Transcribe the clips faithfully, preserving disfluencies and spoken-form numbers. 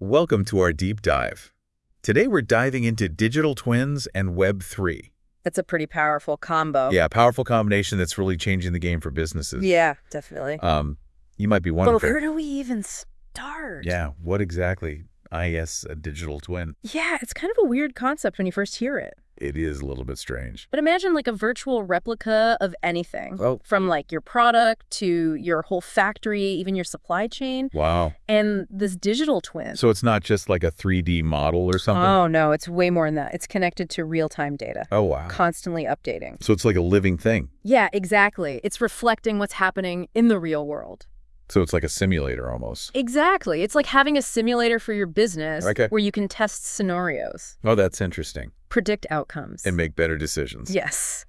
Welcome to our deep dive. Today we're diving into digital twins and Web three. That's a pretty powerful combo. Yeah, powerful combination that's really changing the game for businesses. Yeah, definitely. Um, you might be wondering. But where do we even start? Yeah, what exactly is a digital twin? Yeah, it's kind of a weird concept when you first hear it. It is a little bit strange. But imagine like a virtual replica of anything. Oh. From like your product to your whole factory, even your supply chain. Wow. And this digital twin. So it's not just like a three D model or something? Oh, no, it's way more than that. It's connected to real-time data. Oh, wow. Constantly updating. So it's like a living thing? Yeah, exactly. It's reflecting what's happening in the real world. So it's like a simulator almost? Exactly. It's like having a simulator for your business Okay. where you can test scenarios. Oh, that's interesting. Predict outcomes. And make better decisions. Yes.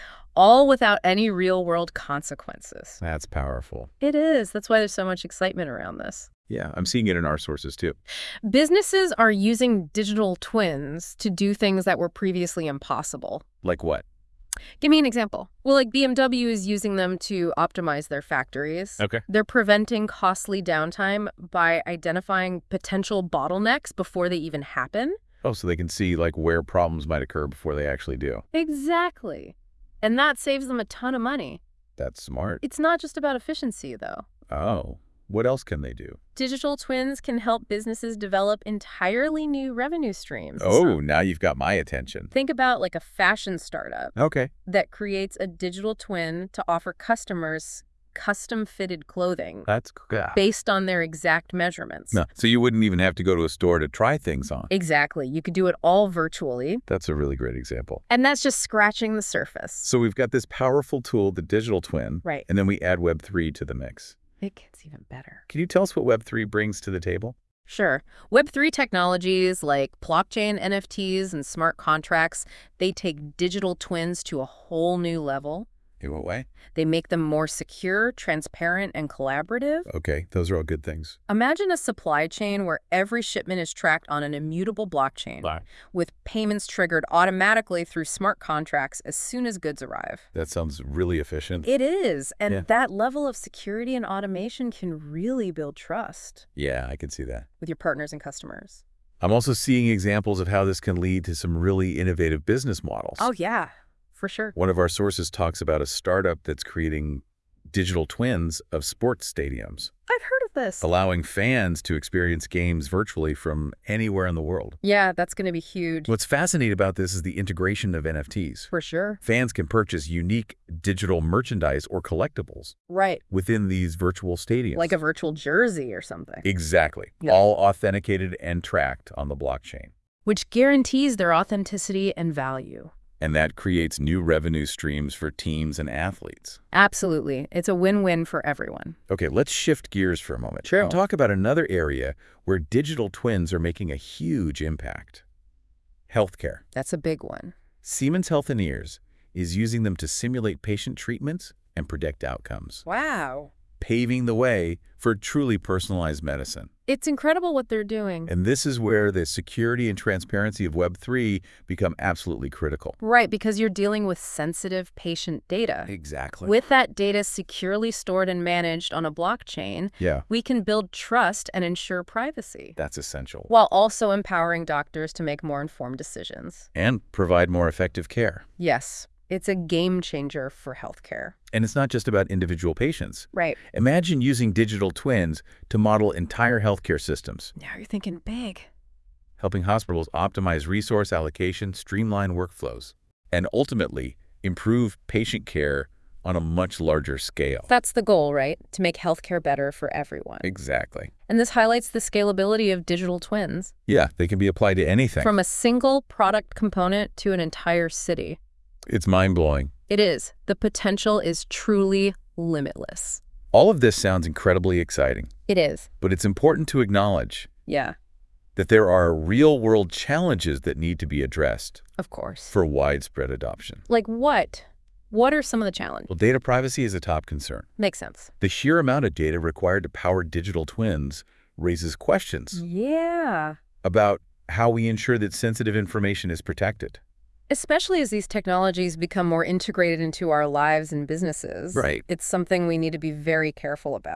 All without any real-world consequences. That's powerful. It is. That's why there's so much excitement around this. Yeah, I'm seeing it in our sources too. Businesses are using digital twins to do things that were previously impossible. Like what? Give me an example. Well, like B M W is using them to optimize their factories. Okay. They're preventing costly downtime by identifying potential bottlenecks before they even happen. Oh, so they can see like where problems might occur before they actually do. Exactly. And that saves them a ton of money. That's smart. It's not just about efficiency, though. Oh, what else can they do? Digital twins can help businesses develop entirely new revenue streams. Oh, now you've got my attention. Think about like a fashion startup Okay. that creates a digital twin to offer customers custom-fitted clothing That's good. based on their exact measurements. No, so you wouldn't even have to go to a store to try things on. Exactly. You could do it all virtually. That's a really great example. And that's just scratching the surface. So we've got this powerful tool, the digital twin, Right. and then we add Web three to the mix. It gets even better. Can you tell us what Web three brings to the table? Sure. Web three technologies like blockchain, N F Ts, and smart contracts, they take digital twins to a whole new level. In what way? They make them more secure, transparent, and collaborative. Okay, those are all good things. Imagine a supply chain where every shipment is tracked on an immutable blockchain, Bye. with payments triggered automatically through smart contracts as soon as goods arrive. That sounds really efficient. It is, and Yeah. that level of security and automation can really build trust Yeah, I can see that. with your partners and customers. I'm also seeing examples of how this can lead to some really innovative business models. Oh, yeah, for sure. One of our sources talks about a startup that's creating digital twins of sports stadiums, I've heard of this. allowing fans to experience games virtually from anywhere in the world. Yeah, that's going to be huge. What's fascinating about this is the integration of N F Ts. For sure. Fans can purchase unique digital merchandise or collectibles Right. within these virtual stadiums. Like a virtual jersey or something. Exactly. Yeah. All authenticated and tracked on the blockchain. Which guarantees their authenticity and value. And that creates new revenue streams for teams and athletes. Absolutely. It's a win-win for everyone. Okay, let's shift gears for a moment Sure. and talk about another area where digital twins are making a huge impact. Healthcare. That's a big one. Siemens Healthineers is using them to simulate patient treatments and predict outcomes, Wow. paving the way for truly personalized medicine. It's incredible what they're doing. And this is where the security and transparency of Web three become absolutely critical. Right, because you're dealing with sensitive patient data. Exactly. With that data securely stored and managed on a blockchain, yeah, we can build trust and ensure privacy, that's essential. while also empowering doctors to make more informed decisions. And provide more effective care. Yes, it's a game changer for healthcare. And it's not just about individual patients. Right. Imagine using digital twins to model entire healthcare systems, Now you're thinking big. helping hospitals optimize resource allocation, streamline workflows, and ultimately improve patient care on a much larger scale. That's the goal, right? To make healthcare better for everyone. Exactly. And this highlights the scalability of digital twins. Yeah, they can be applied to anything. From a single product component to an entire city. It's mind-blowing. It is. The potential is truly limitless. All of this sounds incredibly exciting, It is. but it's important to acknowledge Yeah, that there are real-world challenges that need to be addressed of course. for widespread adoption. Like what? What are some of the challenges? Well, data privacy is a top concern. Makes sense. The sheer amount of data required to power digital twins raises questions Yeah. about how we ensure that sensitive information is protected. Especially as these technologies become more integrated into our lives and businesses. Right. It's something we need to be very careful about.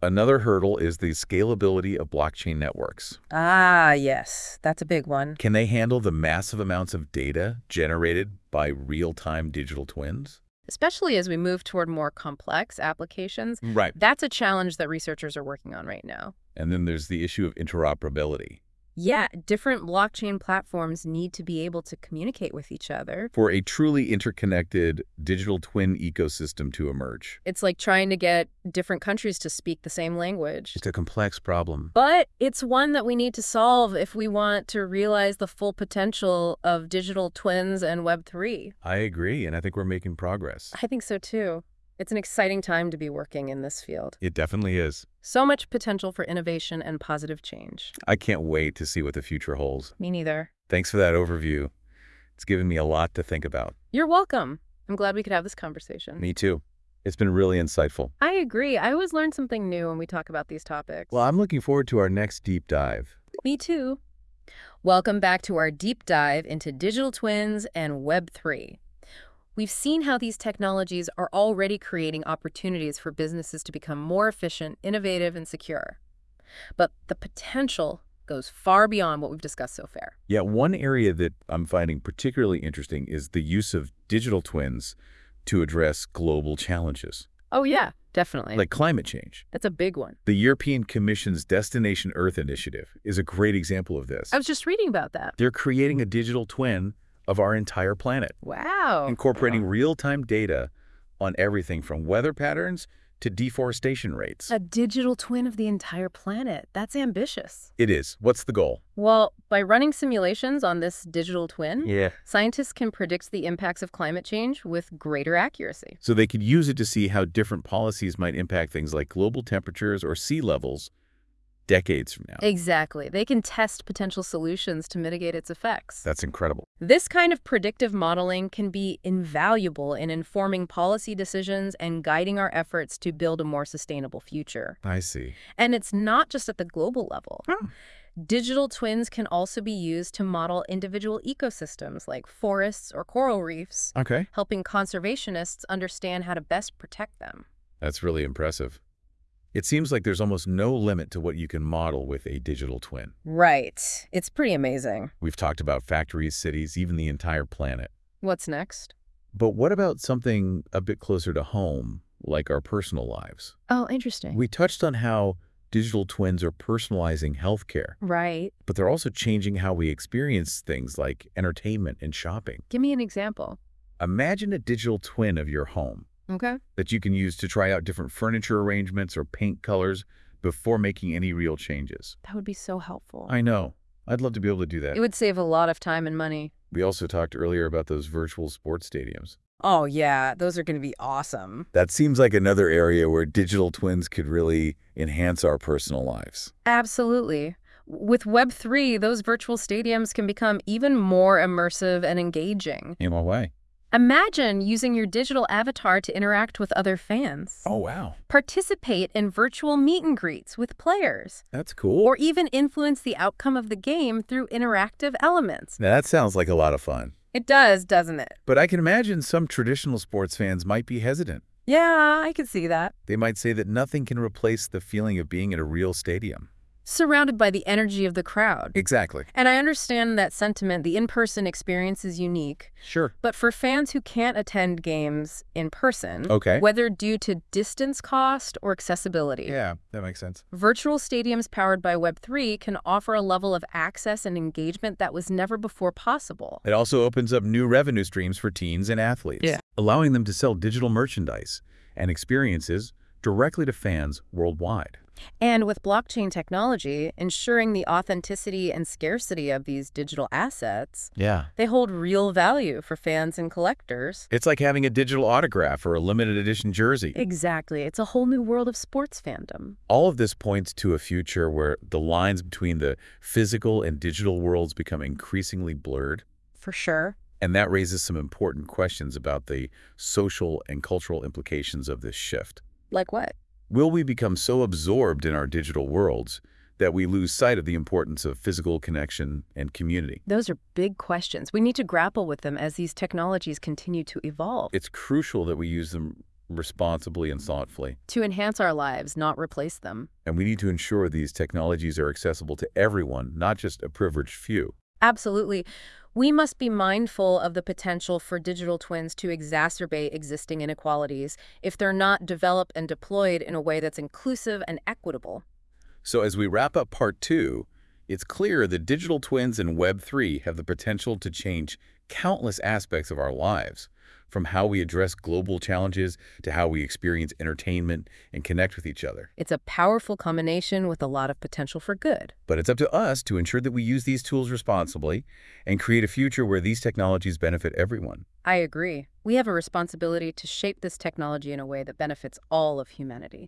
Another hurdle is the scalability of blockchain networks. Ah, yes, that's a big one. Can they handle the massive amounts of data generated by real-time digital twins? Especially as we move toward more complex applications. Right. That's a challenge that researchers are working on right now. And then there's the issue of interoperability. Yeah, different blockchain platforms need to be able to communicate with each other. For a truly interconnected digital twin ecosystem to emerge. It's like trying to get different countries to speak the same language. It's a complex problem. But it's one that we need to solve if we want to realize the full potential of digital twins and Web three. I agree, and I think we're making progress. I think so too. It's an exciting time to be working in this field. It definitely is. So much potential for innovation and positive change. I can't wait to see what the future holds. Me neither. Thanks for that overview. It's given me a lot to think about. You're welcome. I'm glad we could have this conversation. Me too. It's been really insightful. I agree. I always learn something new when we talk about these topics. Well, I'm looking forward to our next deep dive. Me too. Welcome back to our deep dive into digital twins and Web three. We've seen how these technologies are already creating opportunities for businesses to become more efficient, innovative, and secure. But the potential goes far beyond what we've discussed so far. Yeah, one area that I'm finding particularly interesting is the use of digital twins to address global challenges. Oh, yeah, definitely. Like climate change. That's a big one. The European Commission's Destination Earth initiative is a great example of this. I was just reading about that. They're creating a digital twin of our entire planet, Wow. incorporating real-time data on everything from weather patterns to deforestation rates. A digital twin of the entire planet. That's ambitious. It is. What's the goal? Well, by running simulations on this digital twin, Yeah. scientists can predict the impacts of climate change with greater accuracy. So they could use it to see how different policies might impact things like global temperatures or sea levels decades from now. Exactly. They can test potential solutions to mitigate its effects. That's incredible. This kind of predictive modeling can be invaluable in informing policy decisions and guiding our efforts to build a more sustainable future. I see. And it's not just at the global level. Hmm. Digital twins can also be used to model individual ecosystems like forests or coral reefs, Okay. helping conservationists understand how to best protect them. That's really impressive. It seems like there's almost no limit to what you can model with a digital twin. Right. It's pretty amazing. We've talked about factories, cities, even the entire planet. What's next? But what about something a bit closer to home, like our personal lives? Oh, interesting. We touched on how digital twins are personalizing healthcare, Right. but they're also changing how we experience things like entertainment and shopping. Give me an example. Imagine a digital twin of your home Okay. that you can use to try out different furniture arrangements or paint colors before making any real changes. That would be so helpful. I know. I'd love to be able to do that. It would save a lot of time and money. We also talked earlier about those virtual sports stadiums. Oh, yeah. Those are going to be awesome. That seems like another area where digital twins could really enhance our personal lives. Absolutely. With Web three, those virtual stadiums can become even more immersive and engaging. In what way? Imagine using your digital avatar to interact with other fans. Oh, wow. Participate in virtual meet and greets with players. That's cool. Or even influence the outcome of the game through interactive elements. Now, that sounds like a lot of fun. It does, doesn't it? But I can imagine some traditional sports fans might be hesitant. Yeah, I could see that. They might say that nothing can replace the feeling of being at a real stadium. Surrounded by the energy of the crowd. Exactly. And I understand that sentiment. The in-person experience is unique. Sure. But for fans who can't attend games in person, Okay. whether due to distance cost or accessibility, Yeah, that makes sense. virtual stadiums powered by Web three can offer a level of access and engagement that was never before possible. It also opens up new revenue streams for teens and athletes, Yeah. allowing them to sell digital merchandise and experiences directly to fans worldwide. And with blockchain technology, ensuring the authenticity and scarcity of these digital assets, Yeah. they hold real value for fans and collectors. It's like having a digital autograph or a limited edition jersey. Exactly. It's a whole new world of sports fandom. All of this points to a future where the lines between the physical and digital worlds become increasingly blurred. For sure. And that raises some important questions about the social and cultural implications of this shift. Like what? Will we become so absorbed in our digital worlds that we lose sight of the importance of physical connection and community? Those are big questions. We need to grapple with them as these technologies continue to evolve. It's crucial that we use them responsibly and thoughtfully. To enhance our lives, not replace them. And we need to ensure these technologies are accessible to everyone, not just a privileged few. Absolutely. We must be mindful of the potential for digital twins to exacerbate existing inequalities if they're not developed and deployed in a way that's inclusive and equitable. So as we wrap up part two, it's clear that digital twins and Web three have the potential to change countless aspects of our lives, from how we address global challenges to how we experience entertainment and connect with each other. It's a powerful combination with a lot of potential for good. But it's up to us to ensure that we use these tools responsibly and create a future where these technologies benefit everyone. I agree. We have a responsibility to shape this technology in a way that benefits all of humanity.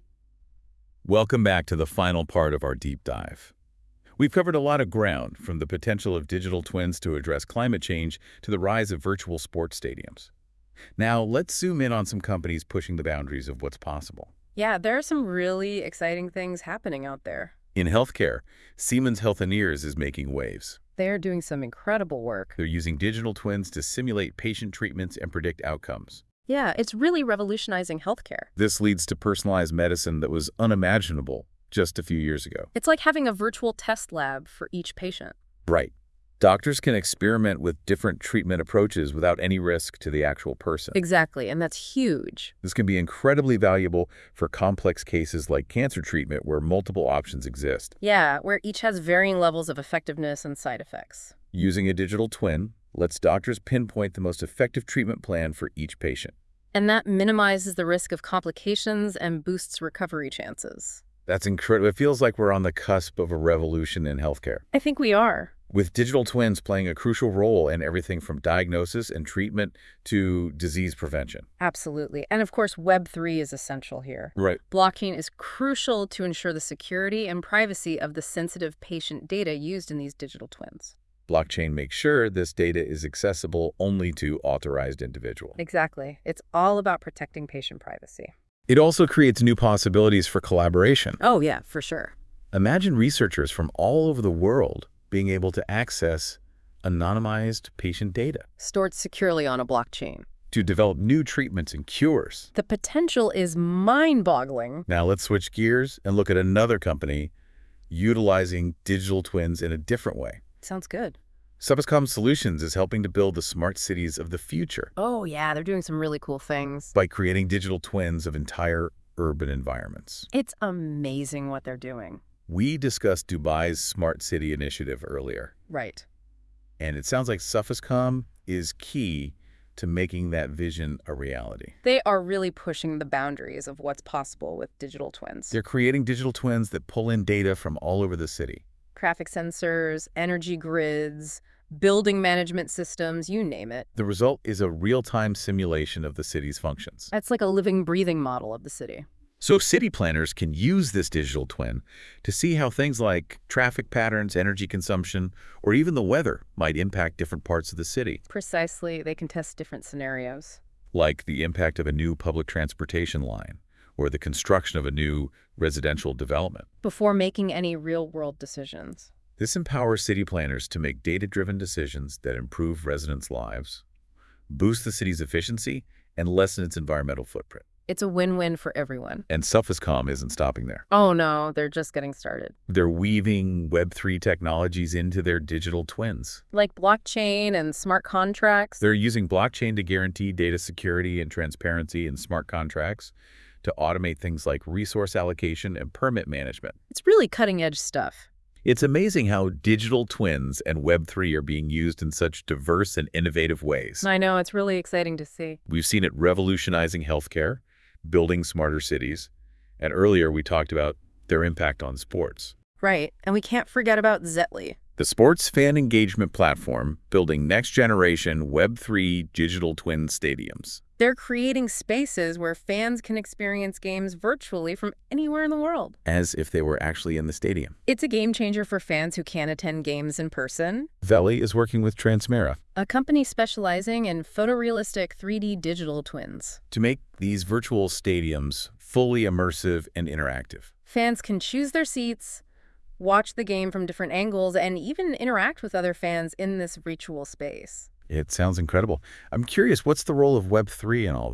Welcome back to the final part of our deep dive. We've covered a lot of ground, from the potential of digital twins to address climate change to the rise of virtual sports stadiums. Now, let's zoom in on some companies pushing the boundaries of what's possible. Yeah, there are some really exciting things happening out there. In healthcare, Siemens Healthineers is making waves. They're doing some incredible work. They're using digital twins to simulate patient treatments and predict outcomes. Yeah, it's really revolutionizing healthcare. This leads to personalized medicine that was unimaginable just a few years ago. It's like having a virtual test lab for each patient. Right. Doctors can experiment with different treatment approaches without any risk to the actual person. Exactly, and that's huge. This can be incredibly valuable for complex cases like cancer treatment where multiple options exist. Yeah, where each has varying levels of effectiveness and side effects. Using a digital twin lets doctors pinpoint the most effective treatment plan for each patient. And that minimizes the risk of complications and boosts recovery chances. That's incredible. It feels like we're on the cusp of a revolution in healthcare. I think we are. With digital twins playing a crucial role in everything from diagnosis and treatment to disease prevention. Absolutely. And of course, Web three is essential here. Right. Blockchain is crucial to ensure the security and privacy of the sensitive patient data used in these digital twins. Blockchain makes sure this data is accessible only to authorized individuals. Exactly. It's all about protecting patient privacy. It also creates new possibilities for collaboration. Oh, yeah, for sure. Imagine researchers from all over the world being able to access anonymized patient data Stored securely on a blockchain. to develop new treatments and cures. The potential is mind-boggling. Now let's switch gears and look at another company utilizing digital twins in a different way. Sounds good. Sufiscom Solutions is helping to build the smart cities of the future Oh, yeah, they're doing some really cool things. by creating digital twins of entire urban environments. It's amazing what they're doing. We discussed Dubai's Smart City Initiative earlier, Right. and it sounds like Sufiscom is key to making that vision a reality. They are really pushing the boundaries of what's possible with digital twins. They're creating digital twins that pull in data from all over the city. Traffic sensors, energy grids, building management systems, you name it. The result is a real-time simulation of the city's functions. It's like a living, breathing model of the city. So city planners can use this digital twin to see how things like traffic patterns, energy consumption, or even the weather might impact different parts of the city, Precisely, they can test different scenarios. like the impact of a new public transportation line or the construction of a new residential development. Before making any real-world decisions. This empowers city planners to make data-driven decisions that improve residents' lives, boost the city's efficiency, and lessen its environmental footprint. It's a win-win for everyone. And Sufiscom isn't stopping there. Oh no, they're just getting started. They're weaving Web three technologies into their digital twins. Like blockchain and smart contracts. They're using blockchain to guarantee data security and transparency in smart contracts, to automate things like resource allocation and permit management. It's really cutting-edge stuff. It's amazing how digital twins and Web three are being used in such diverse and innovative ways. I know, it's really exciting to see. We've seen it revolutionizing healthcare, building smarter cities, and earlier we talked about their impact on sports. Right, and we can't forget about Zetly. The sports fan engagement platform building next-generation Web three digital twin stadiums. They're creating spaces where fans can experience games virtually from anywhere in the world. As if they were actually in the stadium. It's a game changer for fans who can't attend games in person. Veli is working with Transmera A company specializing in photorealistic three D digital twins. to make these virtual stadiums fully immersive and interactive. Fans can choose their seats, watch the game from different angles, and even interact with other fans in this virtual space. It sounds incredible. I'm curious, what's the role of Web three in all this?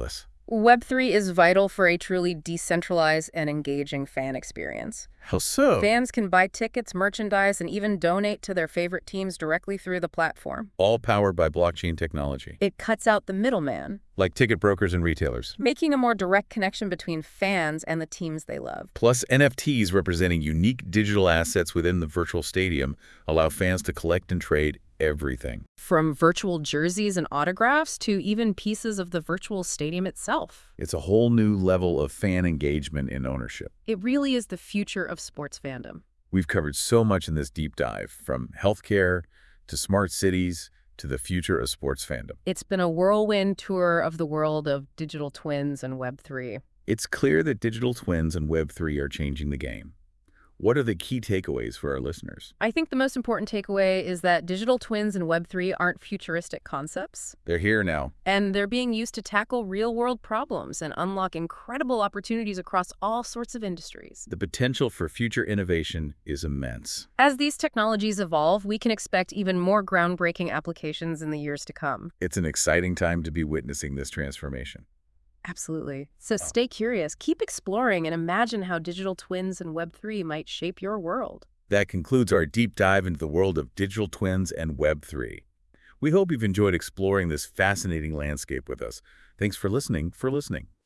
Web three is vital for a truly decentralized and engaging fan experience. How so? Fans can buy tickets, merchandise, and even donate to their favorite teams directly through the platform. All powered by blockchain technology. It cuts out the middleman, Like ticket brokers and retailers. making a more direct connection between fans and the teams they love. Plus, N F Ts representing unique digital assets within the virtual stadium allow fans to collect and trade everything. From virtual jerseys and autographs to even pieces of the virtual stadium itself. It's a whole new level of fan engagement and ownership. It really is the future of sports fandom. We've covered so much in this deep dive, from healthcare to smart cities to the future of sports fandom. It's been a whirlwind tour of the world of digital twins and Web three. It's clear that digital twins and Web three are changing the game. What are the key takeaways for our listeners? I think the most important takeaway is that digital twins and Web three aren't futuristic concepts, They're here now. and they're being used to tackle real-world problems and unlock incredible opportunities across all sorts of industries. The potential for future innovation is immense. As these technologies evolve, we can expect even more groundbreaking applications in the years to come. It's an exciting time to be witnessing this transformation. Absolutely. So stay curious, keep exploring, and imagine how digital twins and Web three might shape your world. That concludes our deep dive into the world of digital twins and Web three. We hope you've enjoyed exploring this fascinating landscape with us. Thanks for listening for listening.